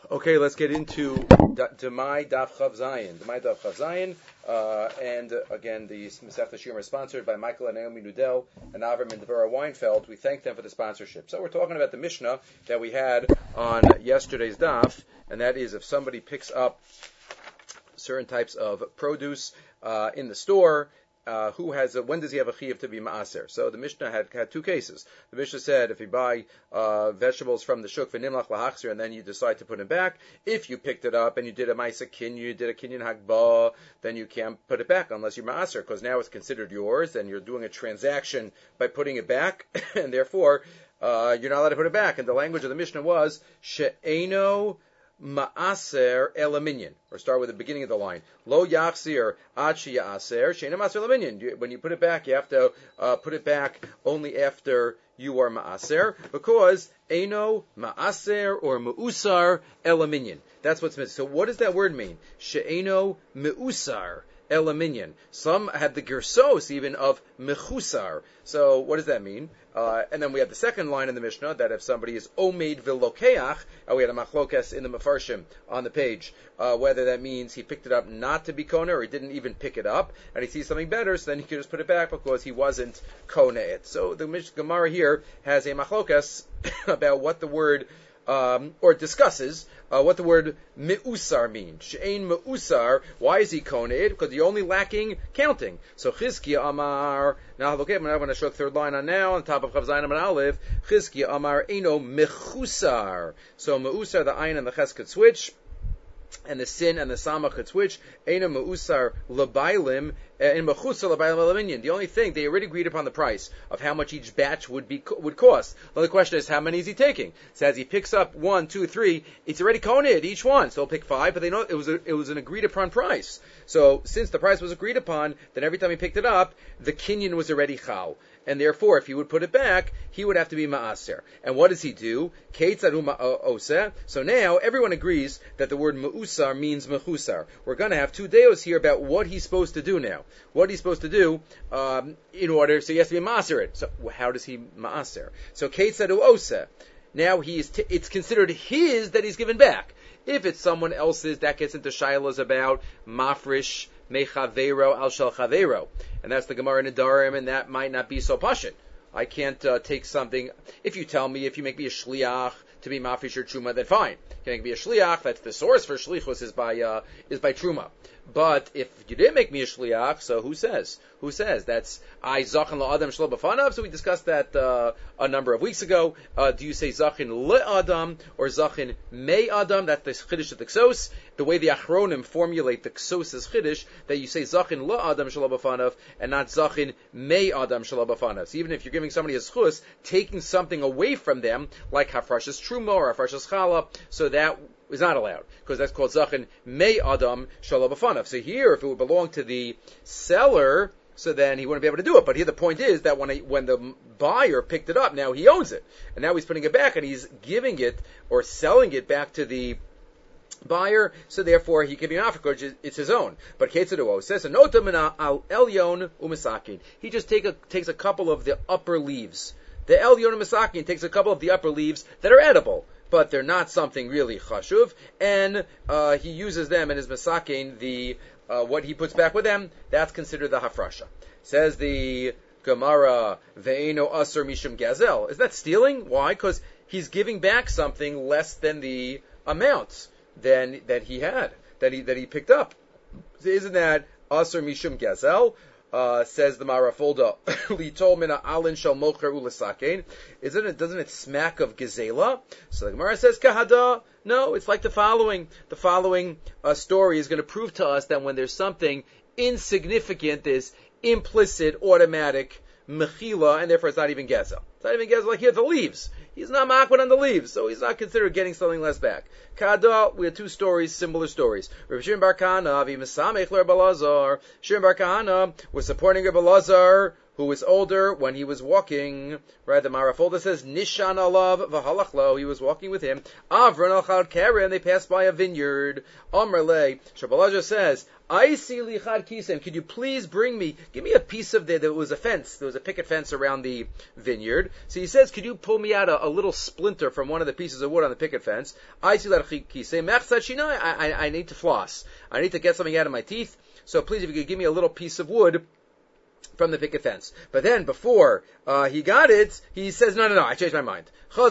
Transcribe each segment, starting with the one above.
Okay, let's get into Demai Daf Chav Zayin. And again, the Masechta Shuma is sponsored by Michael and Naomi Nudel and Avram and Devorah Weinfeld. We thank them for the sponsorship. So we're talking about the Mishnah that we had on yesterday's Daf, and that is if somebody picks up certain types of produce in the store, when does he have a chiyuv to be ma'aser? So the Mishnah had two cases. The Mishnah said if you buy vegetables from the shuk v'nimlach lahachzir and then you decide to put it back, if you picked it up and you did a ma'isa kinyan, you did a kinyan hagbah, then you can't put it back unless you're ma'aser, because now it's considered yours and you're doing a transaction by putting it back, and therefore you're not allowed to put it back. And the language of the Mishnah was she'eno ma'aser elaminyan, or start with the beginning of the line. Lo yachzir ad she'yaser she'ena ma'aser elaminyan. When you put it back, you have to put it back only after you are ma'aser, because eno ma'aser or me'usar elaminyan. That's what's missing. So what does that word mean? She'eno me'usar elaminyan. Some had the gersos even of mechusar. So what does that mean? And then we have the second line in the Mishnah that if somebody is omeid v'lokeach, we had a machlokes in the Mefarshim on the page, whether that means he picked it up not to be kona or he didn't even pick it up, and he sees something better, so then he can just put it back because he wasn't kona it. So the Gemara here has a machlokes about what the word or discusses what the word me'usar means. She'ein me'usar. Why is he koned? Because you're only lacking counting. So Chizkiya Amar. Now look at when I show the third line on now on top of Chav Zayin and Aleph. Chizkiya Amar Eino mechusar. So me'usar, the ayin and the ches could switch, and the sin and the sama could switch. Eino me'usar lebailim. In mechusar lebailim elaminyan. The only thing, they already agreed upon the price of how much each batch would cost. Well, the question is, how many is he taking? So as he picks up 1, 2, 3, it's already koned each one. So he'll pick 5, but they know it was an agreed upon price. So since the price was agreed upon, then every time he picked it up, the kinyan was already chal. And therefore, if he would put it back, he would have to be ma'aser. And what does he do? So now everyone agrees that the word ma'usar means mechusar. We're going to have two deos here about what he's supposed to do now. What he's supposed to do in order, so he has to be ma'aser it. So how does he ma'aser? So keitzadu oseh. Now it's considered his that he's given back. If it's someone else's, that gets into shilas about mafrish mechavero al shel chavero, and that's the Gemara in Nedarim, and that might not be so pashut. I can't take something. If you make me a shliach to be mafrish or truma, then fine. You can make me a shliach. That's the source for shlichus is by truma. But if you didn't make me a shliach, so who says? That's I zachin la'adam shelo b'fanav. So we discussed that a number of weeks ago. Do you say zachin le'adam or zachin mei adam? That's the chiddush of the ksos. The way the achronim formulate the ksos' chiddush, that you say zachin le'adam shelo b'fanav and not zachin mei adam shelo b'fanav. So even if you're giving somebody a schus, taking something away from them, like hafrashas truma or hafrashas chala, so that is not allowed, because that's called zachin mei adam shelo b'fanav. So here, if it would belong to the seller, so then he wouldn't be able to do it. But here the point is that when the buyer picked it up, now he owns it, and now he's putting it back, and he's giving it or selling it back to the buyer, so therefore he can be off because it's his own. But Ketzadu says, al elyon u'misakin. He just takes a couple of the upper leaves. The elyon u'misakin takes a couple of the upper leaves that are edible, but they're not something really chashuv, and he uses them in his masakin, the what he puts back with them, that's considered the hafrasha. Says the Gemara, ve'eno asur mishum gazel. Is that stealing? Why? Because he's giving back something less than the amount that he had, that he picked up. So isn't that asur mishum gazel? Says the Marafulda, litol mina alin shel mocher ulasakein. Doesn't it smack of gezela? So the Gemara says kahada. No, it's like the following. The following story is going to prove to us that when there's something insignificant, there's implicit automatic mechila, and therefore it's not even gezel. It's not even gezel. Like here, the leaves. He's not makwad on the leaves, so he's not considered getting something less back. Kada, we have two stories, similar stories. Rav Shimon bar Kahana, Shimon bar Kahana was supporting Rabbi Lazar, who was older when he was walking. Right, the Marafolda says, Nishan alav v'halachlo, he was walking with him. Avron al karen, they passed by a vineyard. Amrle, Shabalaja says, Aisi lichad kisem, could you please give me a piece of there was a fence, there was a picket fence around the vineyard. So he says, could you pull me out a little splinter from one of the pieces of wood on the picket fence? Aisi lichad kisem, mechzat shinai, I need to floss. I need to get something out of my teeth. So please, if you could give me a little piece of wood from the picket fence. But then, before he got it, he says, no, I changed my mind. No,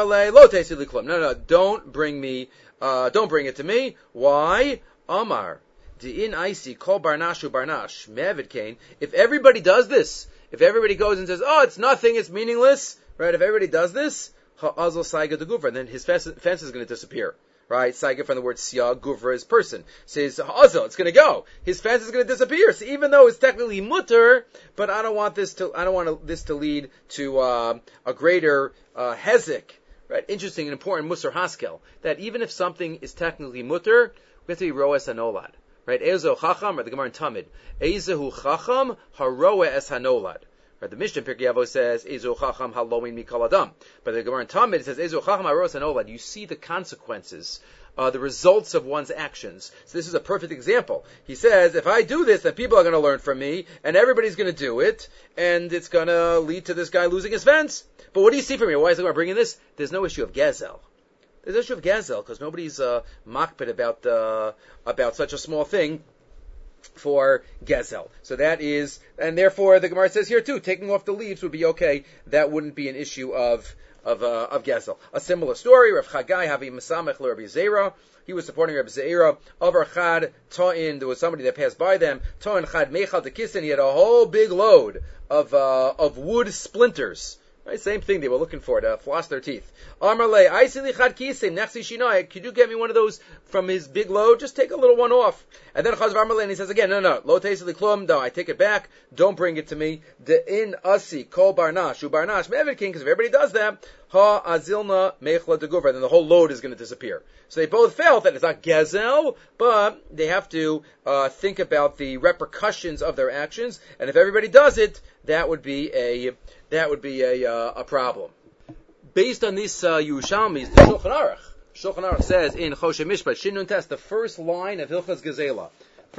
don't bring it to me. Why? Amar. Di'in Aisi, Kol Barnashu Barnash, Me'avid Kain. If everybody does this, if everybody goes and says, oh, it's nothing, it's meaningless, right? If everybody does this, Ha'azal Saiga de Gufra, then his fence is going to disappear. Right? Saiga from the word Siyah, Gufra is person. Says, Ha'azal, it's going to go. His fence is going to disappear. So even though it's technically mutter, but I don't want this to lead to a greater hezek. Right? Interesting and important Musar Haskel, that even if something is technically mutter, we have to be roes hanolad. Right, Ezo Chacham, or the Gemara in Tamid, Ezehu Chacham haroe es hanolad. Right, the Mishnah in Pirkei Avos says Ezo Chacham haloin mikol adam, but the Gemara in Tamid says Ezo Chacham haroe es hanolad. You see the consequences, the results of one's actions. So this is a perfect example. He says, if I do this, then people are going to learn from me, and everybody's going to do it, and it's going to lead to this guy losing his fence. But what do you see from me? Why is the Gemara bringing this? There's no issue of gezel. There's an issue of gazel, because nobody's makpid about such a small thing for gezel. So that is, and therefore the Gemara says here too, taking off the leaves would be okay. That wouldn't be an issue of gezel. A similar story, Rav Chagai Havi Mesamech LeRabbi Zera. He was supporting Rabbi Zeira. Over Chad Ta'in, there was somebody that passed by them. Ta'in Chad Mechal Tekisin. He had a whole big load of wood splinters. Right, same thing they were looking for to floss their teeth. Amarle, could you get me one of those from his big load? Just take a little one off. And then Chazav Amarle, and he says again, no, lo teisili klum, no, I take it back. Don't bring it to me. De in asi kol barnash, u barnash me'evid king, because if everybody does that, ha azilna meichla de guvra, then the whole load is going to disappear. So they both felt that it's not gezel, but they have to think about the repercussions of their actions. And if everybody does it, that would be a problem. Based on these Yerushalmis, the Shulchan Aruch says in Choshen Mishpat, Shin Nun Tes, the first line of Hilchas Gezela.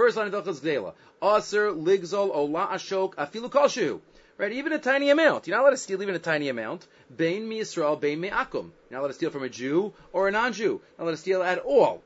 Aser ligzol ola ashok afilu kolshu. Right, even a tiny amount. You're not allowed to steal even a tiny amount. Bein mi Yisrael, bein mi akum. You're not allowed to steal from a Jew or a non-Jew. You're not allowed to steal at all.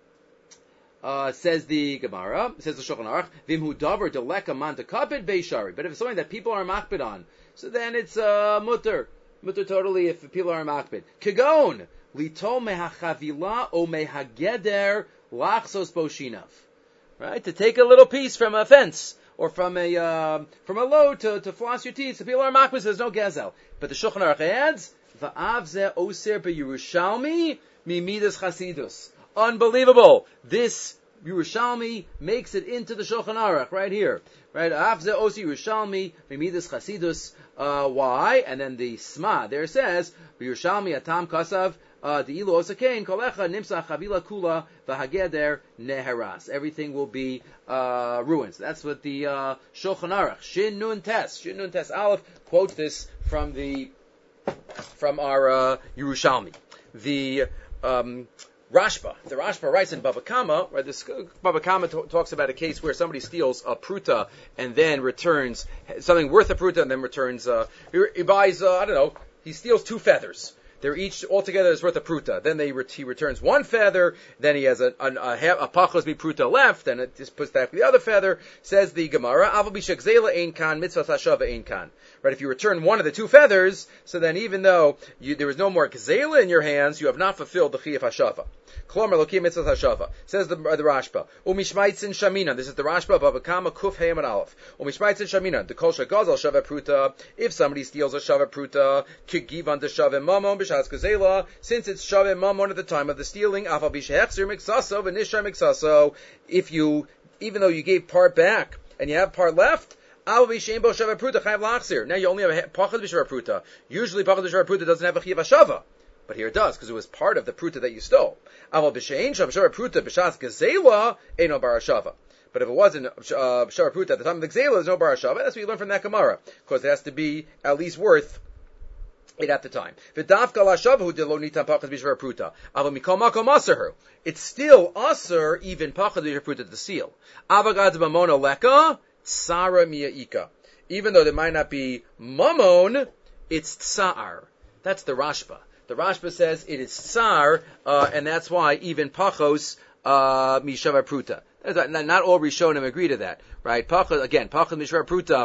Says the Gemara, says the Shulchan Aruch, Vimhu davar deleka man tekapid beishari. But if it's something that people are makbid on, so then it's mutter totally if people are makbid. Kagon litol mehachavila o mehageder lachsos boshinav. Right, to take a little piece from a fence or from a load to floss your teeth. So people are makbid, so there's no gezel. But the Shulchan Aruch adds, va'av ze oser beYerushalmi mimidas chasidus. Unbelievable. This Yerushalmi makes it into the Shulchan Aruch right here. Right? Afze osi Yerushalmi mimidas chasidus. Why? And then the Sma there says Yerushalmi atam kasav the ilu osakein kolecha nimsa chavila kula v'hageder neheras. Everything will be ruins. That's what the Shulchan Aruch Shin Nun Tes Aleph quotes this from our Yerushalmi. The Rashba writes in Bava Kama, where Bava Kama talks about a case where somebody steals a pruta and then returns something worth a pruta and then returns, he buys, he steals 2 feathers. They're each altogether is worth a pruta. Then he returns 1 feather. Then he has a pachos bi pruta left, and it just puts back the other feather. Says the Gemara, Aval bishak zela ein kan mitzvah hashava ein kan. Right? If you return one of the 2 feathers, so then even though there was no more gzela in your hands, you have not fulfilled the chiyuv hashava. Klomer lokim mitzvah hashava. Says the Rashba. Umishmaitzin shamina. This is the Rashba of Abakama Kuf Hey and Aleph. Umishmaitzin shamina. The kol shagazal shava pruta. If somebody steals a shava pruta, kigivan de shava mamon b'shas gazela. Since it's shava mamon at the time of the stealing, afal b'shehechzer miksaso v'nishar miksaso. Even though you gave part back and you have part left, now you only have a pachad b'shava pruta. Usually pachad b'shava pruta doesn't have a chiyuv hashava. But here it does, because it was part of the pruta that you stole. Aval b'shein shav pruta b'shas gazela eno barashava. But if it wasn't B'Shava Pruta at the time of the Gzela, there's no Bar Hashava. That's what you learn from that Gemara, because it has to be at least worth it at the time. It's still aser even pachad the seal. Avagad mamona leka tsara miyaika. Even though there might not be mamon, it's tsar. That's the Rashba. The Rashba says it is tsar, and that's why even pachos mishava pruta. Not all Rishonim agree to that, right? Pachad mishava pruta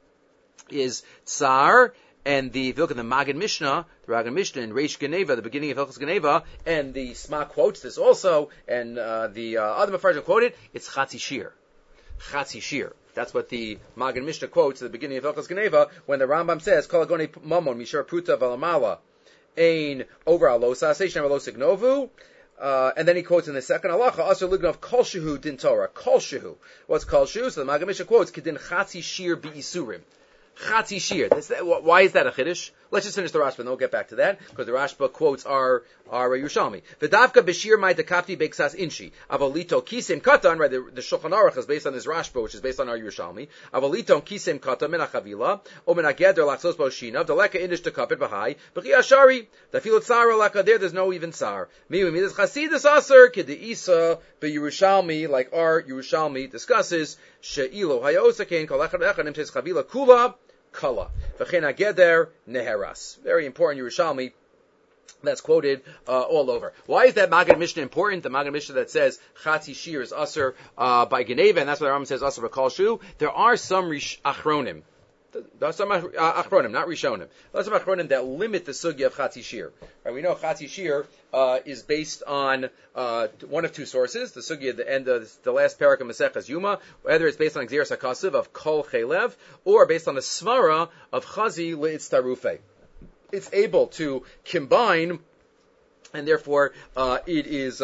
is tsar. And if you look at the Magen Mishnah, in Reish Geneva, the beginning of Hilchos Geneva, and the Sma quotes this also, and the other Mefarshim quoted, it's Chatzi Shir. Chatzi Shir. That's what the Magen Mishnah quotes at the beginning of Hilchos Geneva, when the Rambam says, Kol Agoni Mamon Mishar Pruta Valamala Ein Over Alosa Seishan Alosa Gnovu. And then he quotes in the second halacha, Asher Lignov Kol Shehu Din Torah. Kol Shehu. What's Kol Shehu? So the Magen Mishnah quotes, Kedin Chatzi Shir Bi Isurim. Chatzi Shir. Why is that a chiddush? Let's just finish the Rashba and then we'll get back to that, because the Rashba quotes are Yerushalmi. V'davka b'shir mai dekafti beiksas inshi. Avalito kisim katan, right, the Shulchan Aruch is based on this Rashba, which is based on our Yerushalmi. Avalito kisim katan min achavila, o min ageder lachsos boshinav, deleka indish tekapit b'hai, b'chi ashari, dafilo tzara laka, there's no even tzar. Miu midas chasidus aser, kide isa, b'Yerushalmi, like our Yerushalmi discusses, she'ilo hayosakein, kol echad echad nimtes chavila kula, kala. V'chein ageder neheras. Very important Yerushalmi. That's quoted all over. Why is that Magen Mishnah important? The Magen Mishnah that says Chatzi Shir is Aser by Geneva, and that's what the Rambam says Aser b'Kol Shu. There are some Achronim. There's some Achronim, not Rishonim. There's some Achronim that limit the sugya of Chatzi Shir. Right, we know Chatzi Shir is based on one of two sources. The sugya at the end of the last parak of Maseches Yuma, whether it's based on Gzeras HaKasiv of Kol Chelev, or based on the Svara of Chazi Le'itz Tarufei. It's able to combine, and therefore it is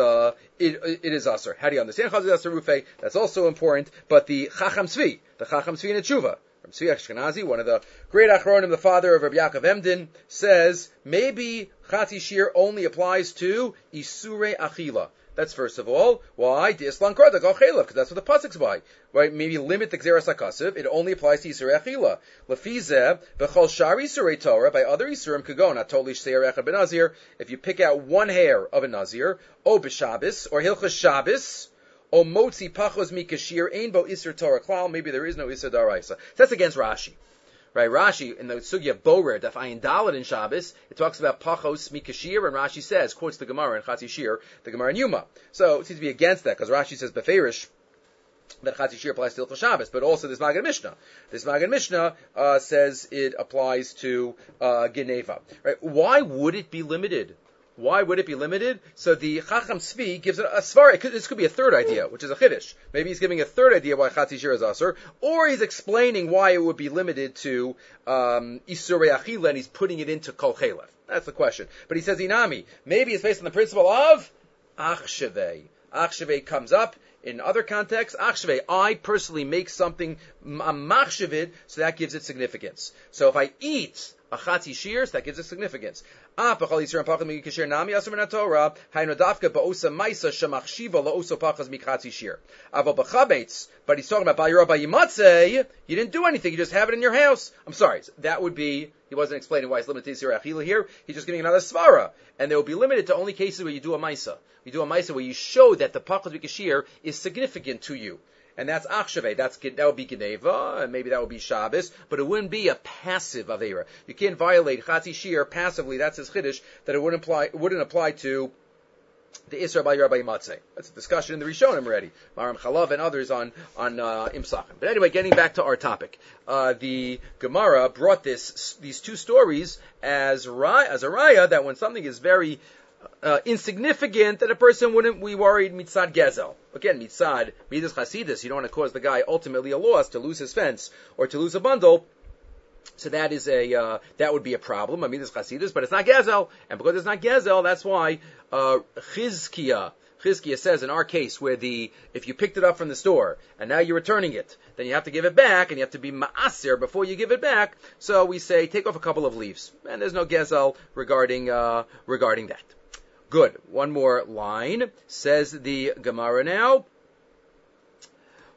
aser. How do you understand Chazi Le'itz Tarufei? That's also important. But the Chacham Tzvi in the Tshuva, Tzvi Ashkenazi, one of the great Achronim, the father of Rabbi Yaakov Emden, says maybe Chatzi Shir only applies to Isurei Achila. That's first of all. Why? Because that's what the pasuk's by. Right? Maybe limit the Gzeras HaKasiv. It only applies to Isurei Achila. Lefizeh, B'chol Shari Isurei Torah, by other Isurim could go, not totally Seir Echad B'Nazir, if you pick out one hair of a Nazir, O B'Shabbos, or Hilchos Shabbos, O Motzi Pachos Mikashir, Ein Bo Isur Torah Klal, maybe there is no Isur Daraisa. That's against Rashi. Right, Rashi, in the Sugya of Borer, Daf Ayin Dalet in Shabbos, it talks about Pachos Mikashir, and Rashi says, quotes the Gemara in Chatzi Shir, the Gemara in Yuma. So, it seems to be against that, because Rashi says Beferish, that Chatzi Shir applies to Hilchos Shabbos, but also this Magen Mishnah. This Magen Mishnah says it applies to Geneva. Right? Why would it be limited? Why would it be limited? So the Chacham Tzvi gives it a svar. This could be a third idea, which is a chiddush. Maybe he's giving a third idea why Chatzi Shir is aser, or he's explaining why it would be limited to Isurei Achila, and he's putting it into Kol Chelev. That's the question. But he says Inami. Maybe it's based on the principle of Achshevei. Achshevei comes up in other contexts. Achshevei, I personally make something machshevid, so that gives it significance. So if I eat a Chatzi Shir, so that gives it significance. But he's talking about Bayura Bayimatze. You didn't do anything, you just have it in your house. I'm sorry, that would be, he wasn't explaining why it's limited to Yisrael Achila here, he's just giving another svara. And they will be limited to only cases where you do a Maisa. You do a Maisa where you show that the Pachas Mikashir is significant to you. And that's Achshevei. That would be Geneva, and maybe that would be Shabbos, but it wouldn't be a passive Aveira. You can't violate Chatzi Shir passively. That's his chiddush, that it wouldn't apply to the Isra Bayura Bayimatze. That's a discussion in the Rishonim already. Maram Chalav and others on Imsachim. But anyway, getting back to our topic. The Gemara brought these two stories as a raya that when something is very insignificant, that a person wouldn't be worried mitzad gezel. Again, mitzad, midas chasidus, you don't want to cause the guy ultimately a loss, to lose his fence, or to lose a bundle. So that is that would be a problem, midas chasidus, but it's not gezel. And because it's not gezel, that's why, Chizkiah says in our case, where if you picked it up from the store, and now you're returning it, then you have to give it back, and you have to be ma'aser before you give it back. So we say, take off a couple of leaves. And there's no gezel regarding that. Good. One more line. Says the Gemara now.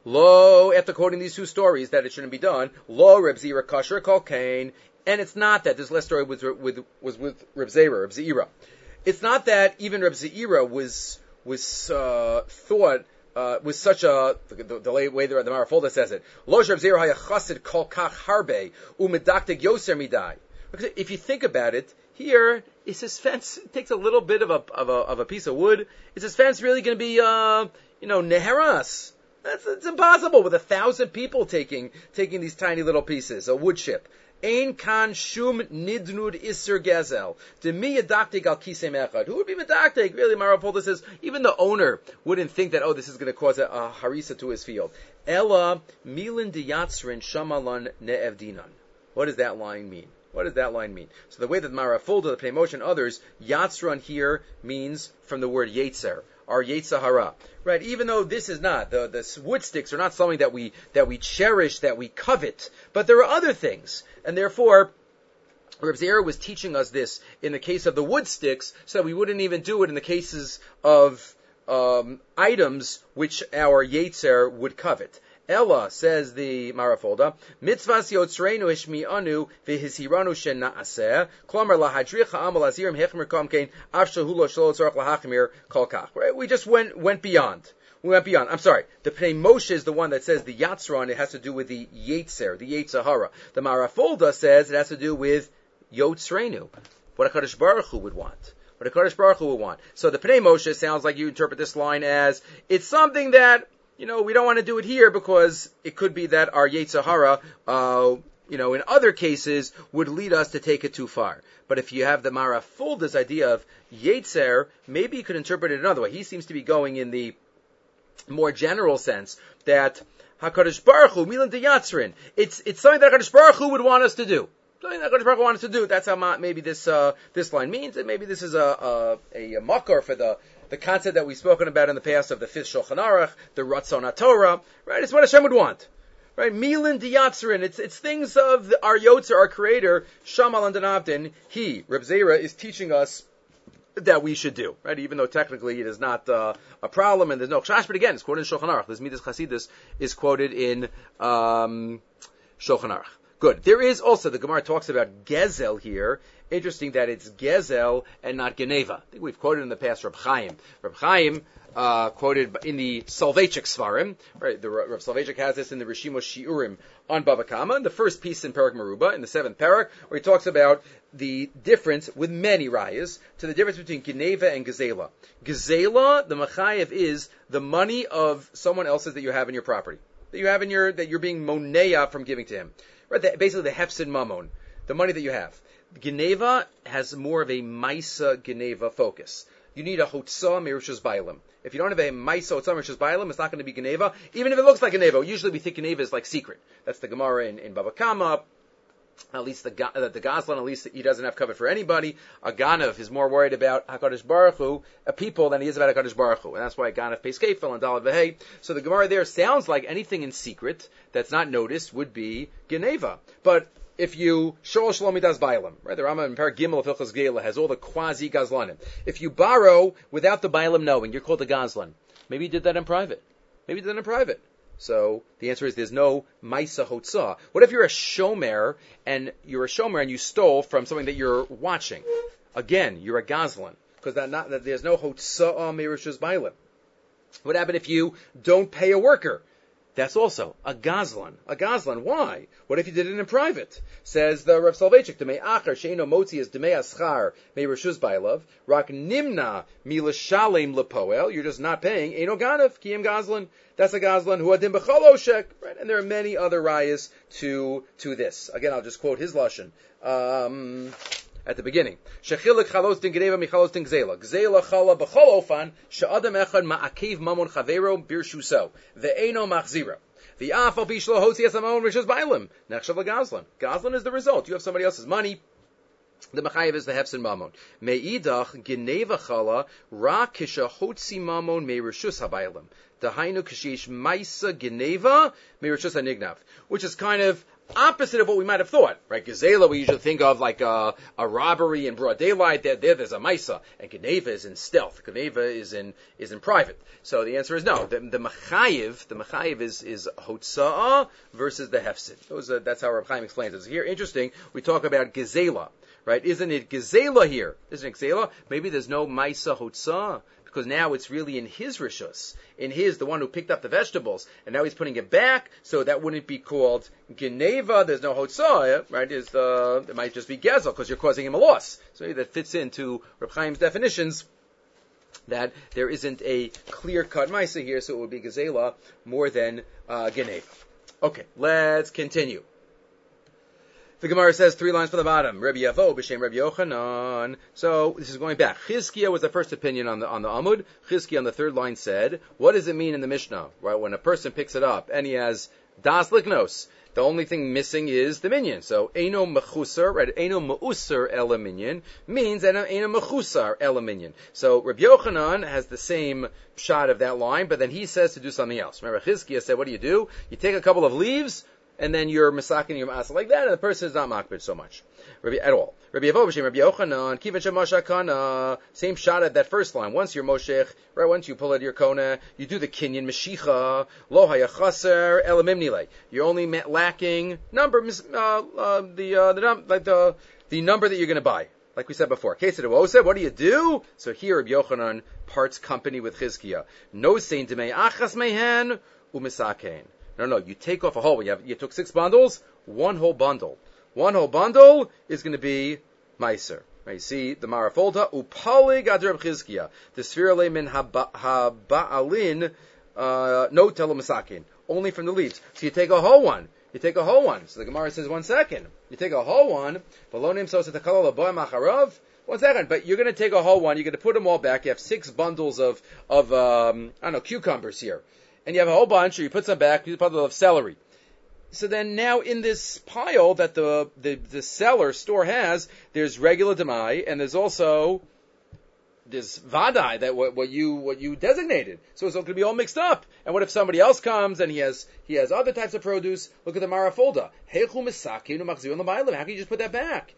Lo, after quoting these two stories that it shouldn't be done, lo Reb Zira kasher kol kain, and it's not that this last story was with Reb Zira. It's not that even Reb Zira was thought. Was such a the way the Marafolda says it. Lo Reb Zira haya chassid kol kach harbe umedaktig yoser midai. Because if you think about it, here is his fence. It takes a little bit of a piece of wood. Is his fence really going to be neheras? It's impossible with 1,000 people taking these tiny little pieces. A wood chip. Ein kan shum nidnud iser gezel. De mi yadaktig al kisem echad. Who would be medaktig? Really, Marapolda says, even the owner wouldn't think that, this is going to cause a harisa to his field. Ella milin de yatzrin shamalan ne'evdinan. What does that line mean? What does that line mean? So the way that Marapolda, the Pnei Moshe, and others, yatzran here means from the word yetzer, or yetzahara. Right, even though this is not, the wood sticks are not something that we cherish, that we covet, but there are other things. And therefore, Reb Zera was teaching us this in the case of the wood sticks, so that we wouldn't even do it in the cases of items which our yetzer would covet. Ella, says the Marafolda, mitzvahs yotzreinu hishmi'anu v'hishiranu shena'aseh, klomer lahadricha amal azirim hechmer kamkein af shehulo shelo tzarach lahachmir kol kach. Right? We just went beyond. We went beyond. I'm sorry. The Pnei Moshe is the one that says the yatzron, it has to do with the yetzer, the yetzahara. The Marafolda says it has to do with yotzreinu, what a Kadosh Baruch Hu would want. What a Kadosh Baruch Hu would want. So the Pnei Moshe sounds like you interpret this line as, it's something that we don't want to do it here because it could be that our Yetzirah, in other cases would lead us to take it too far. But if you have the Marafolda's idea of Yetzer, maybe you could interpret it another way. He seems to be going in the more general sense that HaKadosh Baruch Hu, Milan de Yatzrin, it's something that HaKadosh Baruch Hu would want us to do. Something that HaKadosh Baruch Hu wants us to do. That's how maybe this line means, and maybe this is a makar for the concept that we've spoken about in the past of the fifth Shulchan Aruch, the Ratzon HaTorah, right? It's what Hashem would want, right? Milan diyatzrin, it's things of our Yotzer, our Creator, Shamal and Danavdin. He, Reb Zera, is teaching us that we should do, right? Even though technically it is not a problem and there's no chash, but again, it's quoted in Shulchan Aruch. This Midas Chasidus is quoted in Shulchan Aruch. Good. There is also, the Gemara talks about Gezel here. Interesting that it's Gezel and not Geneva. I think we've quoted in the past Reb Chaim. Reb Chaim quoted in the Soloveitchik Svarim. Right, the Reb Soloveitchik has this in the Rishimos Shiurim on Bava Kama, in the first piece in Perek Meruba, in the 7th parak, where he talks about the difference, with many rayas, to the difference between Geneva and Gezela. Gezela, the Machayev, is the money of someone else's that you have in your property, that you have that you're being moneya from giving to him. Right, basically the hefsin mamon, the money that you have. Geneva has more of a Maisa Geneva focus. You need a Hotzah Merushas Bailam. If you don't have a Maisa Hotzah Merushas Bailam, it's not going to be Geneva, even if it looks like Geneva. Usually we think Geneva is like secret. That's the Gemara in Bava Kama. At least the Gazlan, at least he doesn't have cover for anybody. A Ganav is more worried about HaKadosh Baruch Hu, a people, than he is about HaKadosh Baruch Hu. And that's why Ganav pays Kefil and Dalad Vehei. So the Gemara there sounds like anything in secret that's not noticed would be Geneva. But if you Shol Shalom Midas Bailam, right? The Rambam in Perek Gimel of Hilchos Geila has all the quasi Gazlanim. If you borrow without the Bailam knowing, you're called a Gazlan. Maybe you did that in private. So the answer is there's no Maisa Hotzah. What if you're a shomer and you stole from something that you're watching? Again, you're a Gazlan, because there's no Hotzah Merushas Bailam. What happened if you don't pay a worker? That's also a Gazlan. A Gazlan. Why? What if you did it in private? Says the Rav Soloveitchik, Demei Achar Sheino Motzi is Demei Aschar Merushus Bailav Rak Nimna Milashalem Lepoel. You're just not paying. Eino Ganav Kiyem Gazlan. That's a Gazlan who Adim B'chol Oshek. Right? And there are many other rayas to this. Again, I'll just quote his lashon. At the beginning. Shechilik chalos din geneva michalos din gzela. Gzela chala b'chol ofan, she'adam echad ma'akev mamon chavero birshuso. Ve'eno machzira. V'af al bishlo hotzi es amon rishos bailim. Nechshav l'gazlan. Gazlan is the result. You have somebody else's money. The Machayev is the Hefsin Mamon. Me'idach Geneva Chala Ra Kisha Hotzi Mamon Me'rishus HaBailim. Dahainu Kishish Maisa Geneva Me'rishus HaNignav. Which is kind of opposite of what we might have thought, right? Gezela, we usually think of like a robbery in broad daylight. There's a Maisa, and Geneva is in stealth. Geneva is in private. So the answer is no. The Mechayiv is Hotza'ah versus the Hefsid. That's how Reb Chaim explains it. So here, interesting, we talk about Gezela, right? Isn't it Gezela here? Isn't it Gezela? Maybe there's no Maisa Hotza'ah, because now it's really in his rishus, the one who picked up the vegetables, and now he's putting it back, so that wouldn't be called Geneva. There's no Hotzah, right? It might just be Gezel, because you're causing him a loss. So that fits into Reb Chaim's definitions, that there isn't a clear-cut Maisa here, so it would be Gezela more than Geneva. Okay, let's continue. The Gemara says 3 lines from the bottom. Rabbi Yavo b'shem Rabbi Yochanan. So this is going back. Chizkiah was the first opinion on the Amud. Chizkiah on the 3rd line said, what does it mean in the Mishnah? Right, when a person picks it up and he has das liknos, the only thing missing is the minyan. So eino mechusar, right? Eino meusar ela minyan means eino mechusar ela minyan. So Rabbi Yochanan has the same shot of that line, but then he says to do something else. Remember, Chizkiah said, what do? You take a couple of leaves, and then you're masakin your masa like that, and the person is not makbid so much at all. Rabbi Yavo b'shem Rabbi Yochanan, kiven shemasha kana, same shot at that first line. Once you're moshech, right? Once you pull out your kona, you do the kinyan meshicha, lo hayachaser elamimnile. You're only lacking number, the number that you're going to buy. Like we said before. What do? So here Rabbi Yochanan parts company with Chizkiah. No sein demei achas mehen umisakein. No, you take off a whole. You took 6 bundles, 1 whole bundle. 1 whole bundle is going to be Meiser. Right, you see, the Marafolta, Upalig Adrab Chizkiah, the Sphirale min Haba'alin, no telemasakin, only from the leaves. So you take a whole one. So the Gemara says, 1 second. You take a whole one, Balonim Sosatakala Macharav. 1 second, but you're going to take a whole one, you're going to put them all back. You have 6 bundles of cucumbers here. And you have a whole bunch, or you put some back, you put a bundle of celery. So then now in this pile that the store has, there's regular demai, and there's also this vadai, that what you designated. So it's going to be all mixed up. And what if somebody else comes and he has other types of produce? Look at the Marafolda. How can you just put that back?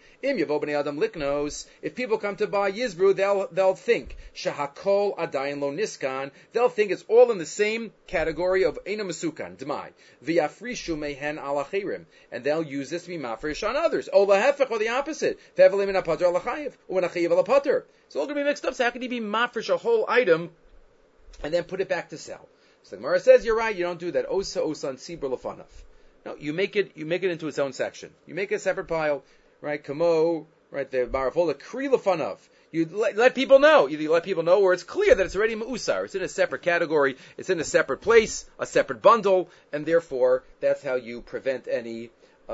If people come to buy Yizbru, they'll think Shahakol Adayin Lo Niskan. They'll think it's all in the same category of Eina Masukan, Demai. V'yafrishu mehen alachirim, and they'll use this to be mafresh on others. Or the opposite. Ve'evelim min hapater alachayiv, u'menachayiv alapater. It's all going to be mixed up. So how can you be mafresh a whole item and then put it back to sell? So the Gemara says, you're right, you don't do that. Osa and sibur lefanav. No, you make it into its own section. You make a separate pile, right? Kamo, right? The Marafola kri lefanav. You let people know. You let people know where it's clear that it's already meusar. It's in a separate category. It's in a separate place, a separate bundle, and therefore that's how you prevent any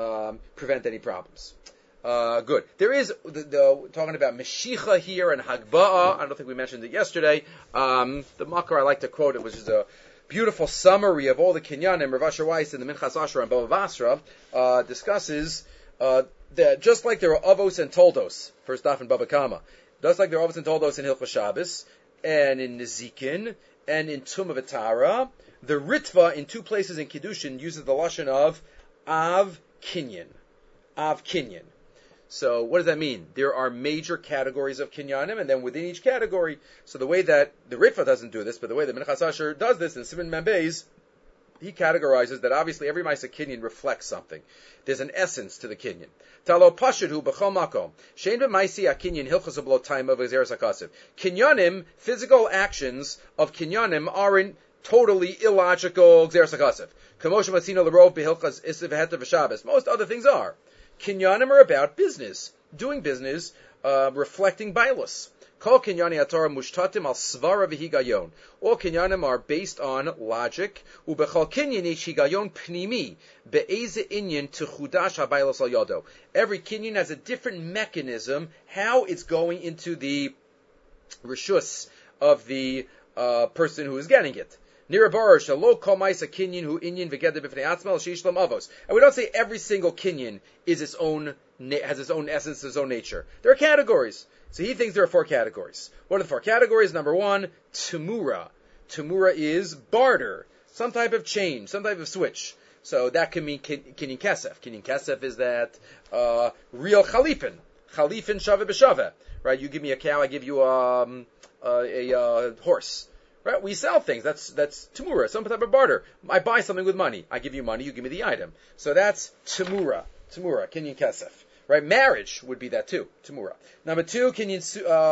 problems. Good. There is talking about Meshicha here and Hagba'ah. I don't think we mentioned it yesterday. The Makar I like to quote it, which is a beautiful summary of all the Kinyanim. Rav Asher Weiss in the Minchas Asher and Bava Basra discusses that just like there are Avos and Toldos, first off in Baba Kama, just like there are Avos and Toldos in Hilchos Shabbos and in Nezikin and in Tumah V'Tara, the Ritva in 2 places in Kiddushin uses the lashon of Av Kinyan. Av Kinyan. So what does that mean? There are major categories of kinyanim, and then within each category, so the way that the Ritva doesn't do this, but the way that Minchas Asher does this in Siman Membeis, he categorizes that obviously every Maisa Kinyan reflects something. There's an essence to the Kinyan. Talo Pashidhu b'chol makom. Shein b'maisi akinyan hilchos b'lo taima v'zeres hakasiv. Kinyanim, physical actions of kinyanim aren't totally illogical gzeres hakasiv. Kamosh matzino l'rov b'hilchos isiv heta v'shabbos. Most other things are. Kinyanim are about business, doing business, reflecting bailus. Kol kinyani atorah mushtatim al svara v'higayon. All kinyanim are based on logic. Ubechol kinyan ish higayon pnimi be'eze inyan techudash habailus al yodo. Every kinyan has a different mechanism how it's going into the rishus of the person who is getting it. And we don't say every single kinyan is its own, has its own essence, its own nature. There are categories. So he thinks there are 4 categories. What are the 4 categories? Number 1, Tumura. Tumura is barter, some type of change, some type of switch. So that can mean kinyan kesef. Kinyan kesef is that real chalipin. Chalipin shave b'shave. Right? You give me a cow, I give you a horse. Right? We sell things. That's tamura, some type of barter. I buy something with money. I give you money, you give me the item. So that's tamura. Tamura, kinyan kesef. Right? Marriage would be that too. Tamura. Number 2, kinyan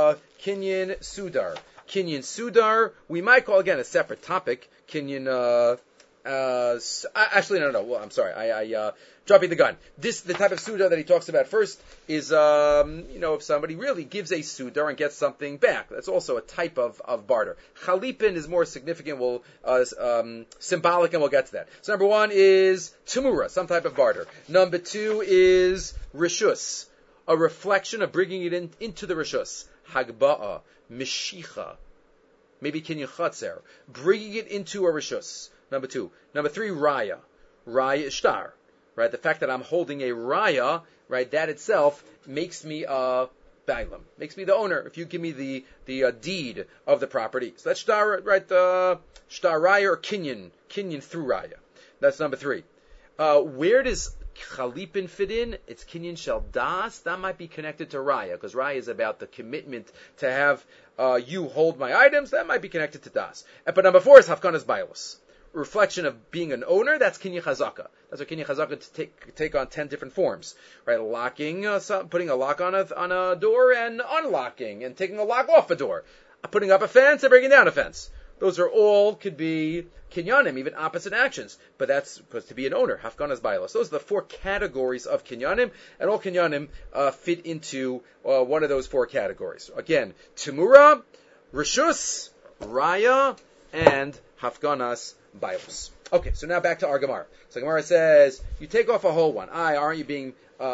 sudar. Kinyan sudar, we might call again a separate topic. Kinyan, actually, no. Well, I'm sorry. I dropping the gun. The type of sudar that he talks about first is, if somebody really gives a sudar and gets something back. That's also a type of barter. Chalipin is more significant, symbolic, and we'll get to that. So number 1 is tamura, some type of barter. Number 2 is rishus, a reflection of bringing it into the rishus. Hagba'a, mishicha, maybe kinyan chatzer, bringing it into a rishus. Number 2. Number 3, raya. Raya is shtar. Right? The fact that I'm holding a raya, right, that itself makes me a bailam, makes me the owner. If you give me the deed of the property. So that's shtar, right? Shtar raya or kinyan through raya. That's number 3. Where does chalipin fit in? It's kinyan shel das. That might be connected to raya, because raya is about the commitment to have you hold my items. That might be connected to das. But number 4 is hafkanas bailos. Reflection of being an owner, that's kinyan chazaka. That's what kinyan chazaka take on 10 different forms, right? Locking, putting a lock on a door and unlocking, and taking a lock off a door, putting up a fence and breaking down a fence. Those are all could be kinyanim, even opposite actions. But that's because to be an owner, hafkanas bailos. Those are the 4 categories of kinyanim, and all kinyanim fit into one of those 4 categories. Again, tamura, rishus, raya, and hafkanas bailos. Okay, so now back to our Gemara. So Gemara says, you take off a whole one. Aren't you being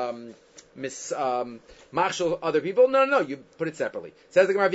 machshel other people? No, you put it separately. Says the Gemara,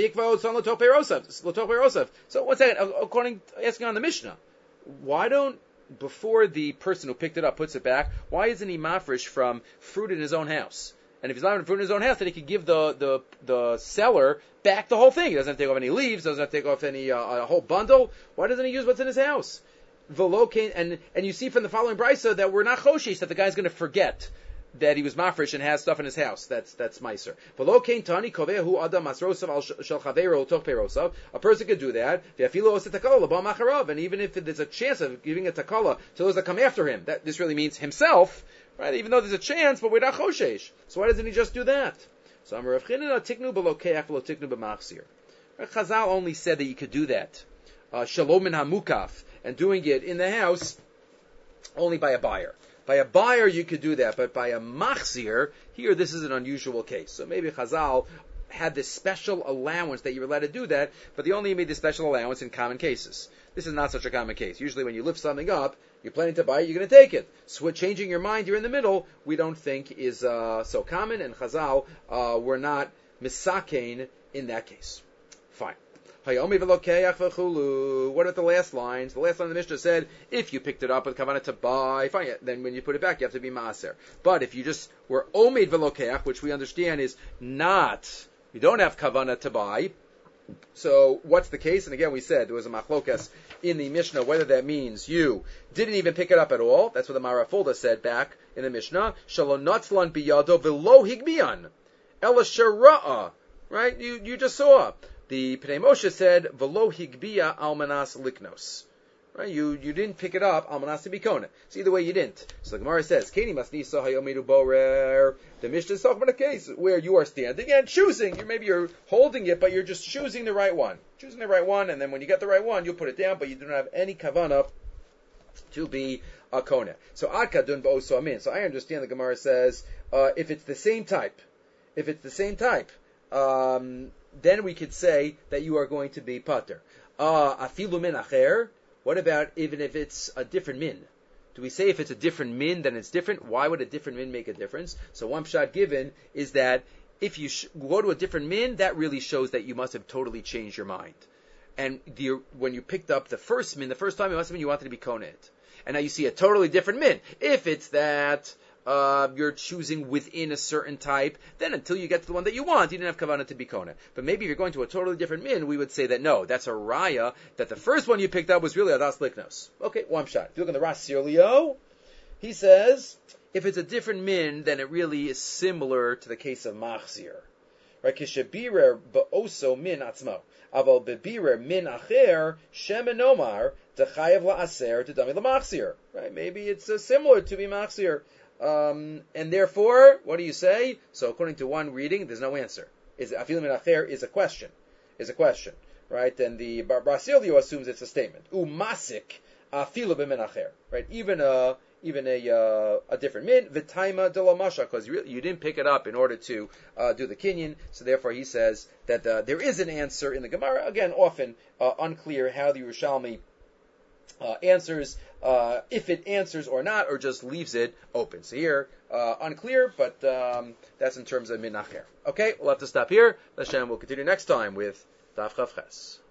so one second, asking on the Mishnah, why don't, before the person who picked it up puts it back, why isn't he mafresh from fruit in his own house? And if he's not having fruit in his own house, then he could give the seller back the whole thing. He doesn't have to take off any leaves, doesn't have to take off any a whole bundle. Why doesn't he use what's in his house? And you see from the following brisa that we're not choshish, that the guy's going to forget that he was mafresh and has stuff in his house. That's meiser. A person could do that. And even if there's a chance of giving a takala to those that come after him, this really means himself, right? Even though there's a chance, but we're not choshesh. So why doesn't he just do that? So Amar Rav Chinina tiknu belokeach v'lo tiknu b'machzir. Chazal only said that you could do that. Shalom min hamukaf, and doing it in the house only by a buyer. By a buyer you could do that, but by a machzir, here this is an unusual case. So maybe Chazal had this special allowance that you're allowed to do that, but they only made this special allowance in common cases. This is not such a common case. Usually when you lift something up, you're planning to buy it, you're going to take it. So changing your mind, you're in the middle, we don't think is so common, and Chazal were not misakein in that case. Fine. What about the last lines? The last line of the Mishnah said, if you picked it up with kavanah to buy, fine, then when you put it back, you have to be maaser. But if you just were omeid velokeach, which we understand is not, you don't have kavanah to buy, so what's the case? And again, we said there was a machlokas in the Mishnah, whether that means you didn't even pick it up at all. That's what the Marafulda said back in the Mishnah. Shalom natzlan biyado velo higbian. Ela shara'a. Right? You just saw. The Pnei Moshe said, velo higbiya almanas liknos. Right? You didn't pick it up, almanas bikona. So either way, you didn't. So the Gemara says, Keni masnisa hayomidu borer. The Mishnah is talking about a case where you are standing and choosing. Maybe you're holding it, but you're just choosing the right one. Choosing the right one, and then when you get the right one, you'll put it down, but you do not have any kavanah to be a kona. So ad kadun ba'oso amin. So I understand the Gemara says, if it's the same type, then we could say that you are going to be pater. Afilu min acher. What about even if it's a different min? Do we say if it's a different min, then it's different? Why would a different min make a difference? So one shot given is that if you go to a different min, that really shows that you must have totally changed your mind. And when you picked up the first min, the first time, it must have been you wanted to be koneh. And now you see a totally different min. If it's that you're choosing within a certain type, then until you get to the one that you want, you didn't have kavanah to be koneh. But maybe if you're going to a totally different min, we would say that no, that's a raya, that the first one you picked up was really adas liknos. Okay, one shot. If you look in the Ras Sirlio, He says, if it's a different min, then it really is similar to the case of machzir. Right? Kishabirer ba'oso min atzmo. Aval bebirer min acher shemen omar dechayev la'aser dedami l'machzir. Right? Maybe it's similar to be machzir. And therefore, what do you say? So according to one reading, there's no answer. Afilu min acher is a question. Right? And the Brasilio assumes it's a statement. Umasik afilu b'min acher. Right? Even a different min, v'taima de la masha, because you didn't pick it up in order to do the kinyan, so therefore he says that there is an answer in the Gemara. Again, often unclear how the Yerushalmi answers, if it answers or not, or just leaves it open. So here, unclear, but that's in terms of min acher. Okay, we'll have to stop here. Hashem will continue next time with Daf Chav Ches.